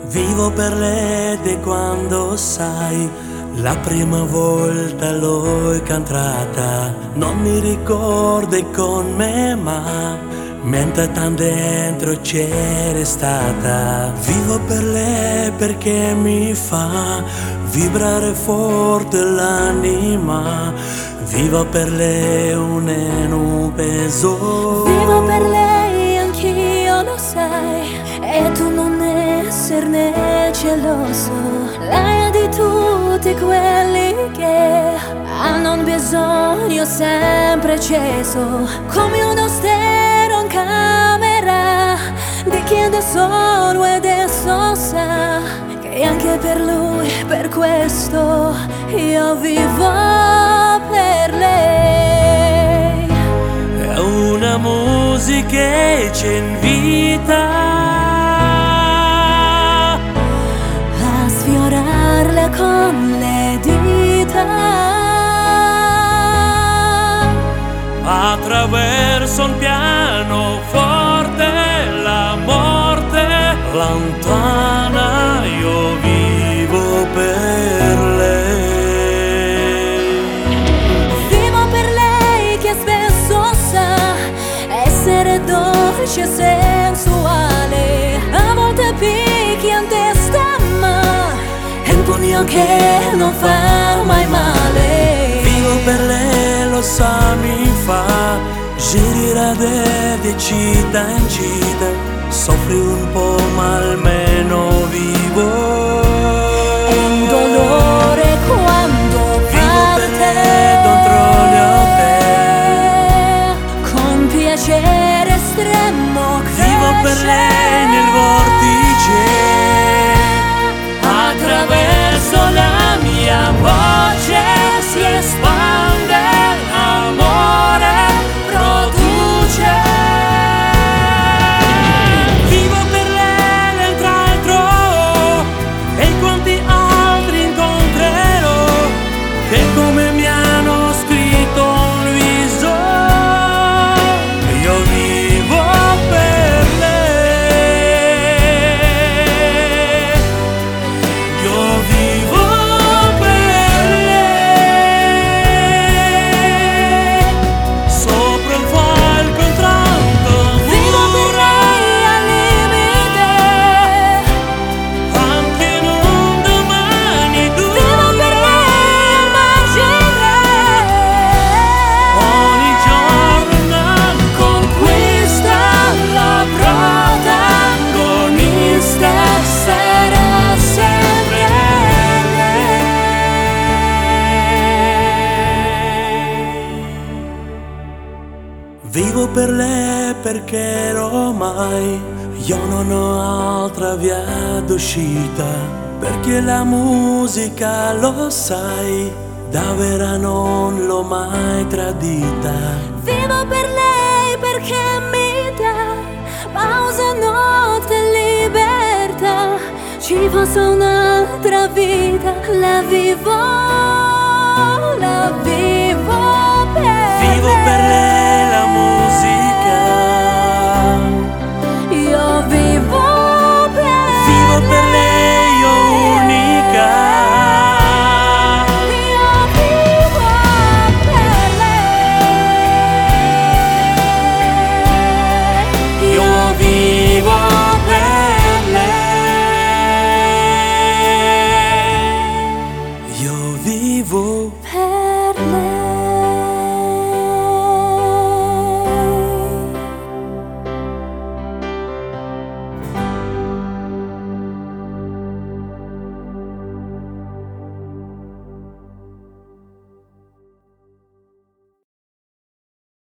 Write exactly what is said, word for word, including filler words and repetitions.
Vivo per lei di quando sai, la prima volta l'ho cantata. Non mi ricordo con me ma mentre tan dentro c'era stata. Vivo per lei perché mi fa vibrare forte l'anima. Vivo per lei un un peso. Vivo per lei, anch'io lo sai, e tu non esserne geloso. Lei è di tutti quelli che hanno un bisogno sempre acceso, come uno stereo in camera di chi è da solo ed esso sa che anche per lui, per questo io vivo per lei. È una musica che ci invita a sfiorarle con le dita, attraverso un pianoforte la morte lontana. Io vivo per lei. vivo per lei che spesso sa essere dolce e sensuale, a volte picchia in testa ma è un pugno che non fa mai male. Vivo per lei, lo sa, mi fa girare di città in città. Soffri un po' ma almeno vivo. È un dolore quando Vivo per parte lei dentro te, con piacere estremo cresce. vivo per lei nel vortice, attraverso la mia voce si espande l'amore, produce. Vivo per lei nel traltro e quanti altri incontrerò che come mi hanno scritto un viso. Io vivo per lei, io vivo per lei, sopra il falco entrando Vivo per lei al limite, anche in un domani duro. vivo per lei al margine, Ogni giorno conquista la protagonista, sarà sempre lei. Vivo per lei perché ormai io non ho altra via d'uscita, perché la musica, lo sai, davvero non l'ho mai tradita. Vivo per lei perché mi dà pausa, notte, libertà. Ci fosse un'altra vita, la vivo, la vivo.